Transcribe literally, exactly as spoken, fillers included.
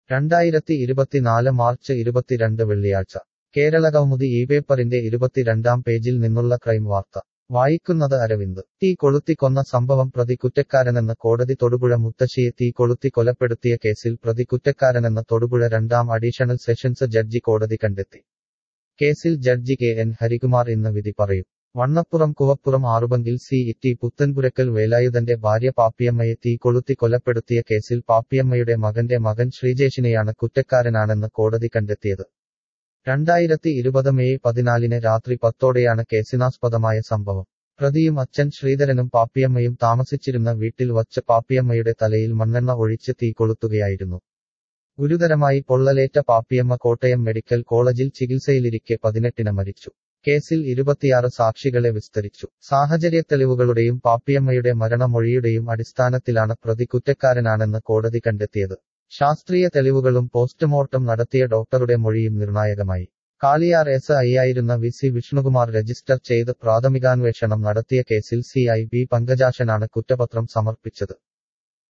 രണ്ടായിരത്തി ഇരുപത്തിനാല് മാർച്ച് ഇരുപത്തിരണ്ട് വെള്ളിയാഴ്ച കേരളകൗമുദി ഈ പേപ്പറിന്റെ ഇരുപത്തിരണ്ടാം പേജിൽ നിന്നുള്ള ക്രൈം വാർത്ത വായിക്കുന്നത് അരവിന്ദ്. തീ കൊളുത്തി കൊന്ന സംഭവം പ്രതി കുറ്റക്കാരനെന്ന് കോടതി. തൊടുപുഴ മുത്തശ്ശിയെ തീ കൊളുത്തി കൊലപ്പെടുത്തിയ കേസിൽ പ്രതി കുറ്റക്കാരനെന്ന് തൊടുപുഴ രണ്ടാം അഡീഷണൽ സെഷൻസ് ജഡ്ജി കോടതി കണ്ടെത്തി. കേസിൽ ജഡ്ജി കെ എൻ ഹരികുമാർ ഇന്ന് വിധി പറയും. വണ്ണപ്പുറം കുവപ്പുറം ആറുപങ്കിൽ സി ഇറ്റി പുത്തൻപുരക്കൽ വേലായുധന്റെ ഭാര്യ പാപ്പിയമ്മയെ തീ കൊളുത്തി കൊലപ്പെടുത്തിയ കേസിൽ പാപ്പിയമ്മയുടെ മകന്റെ മകൻ ശ്രീജേഷിനെയാണ് കുറ്റക്കാരനാണെന്ന് കോടതി കണ്ടെത്തിയത്. രണ്ടായിരത്തി ഇരുപത് മെയ് പതിനാലിന് രാത്രി പത്തോടെയാണ് കേസിനാസ്പദമായ സംഭവം. പ്രതിയും അച്ഛൻ ശ്രീധരനും പാപ്പിയമ്മയും താമസിച്ചിരുന്ന വീട്ടിൽ വച്ച് പാപ്പിയമ്മയുടെ തലയിൽ മണ്ണെണ്ണ ഒഴിച്ച് തീ കൊളുത്തുകയായിരുന്നു. ഗുരുതരമായി പൊള്ളലേറ്റ പാപ്പിയമ്മ കോട്ടയം മെഡിക്കൽ കോളേജിൽ ചികിത്സയിലിരിക്കെ പതിനെട്ടിന് മരിച്ചു. കേസിൽ ഇരുപത്തിയാറ് സാക്ഷികളെ വിസ്തരിച്ചു. സാഹചര്യത്തെളിവുകളുടെയും പാപ്പിയമ്മയുടെ മരണമൊഴിയുടെയും അടിസ്ഥാനത്തിലാണ് പ്രതി കുറ്റക്കാരനാണെന്ന് കോടതി കണ്ടെത്തിയത്. ശാസ്ത്രീയ തെളിവുകളും പോസ്റ്റ്മോർട്ടം നടത്തിയ ഡോക്ടറുടെ മൊഴിയും നിർണായകമായി. കാളിയാർ എസ് ഐയായിരുന്ന വി സി വിഷ്ണുകുമാർ രജിസ്റ്റർ ചെയ്ത് പ്രാഥമികാന്വേഷണം നടത്തിയ കേസിൽ സി ഐ ബി പങ്കജാശനാണ് കുറ്റപത്രം സമർപ്പിച്ചത്.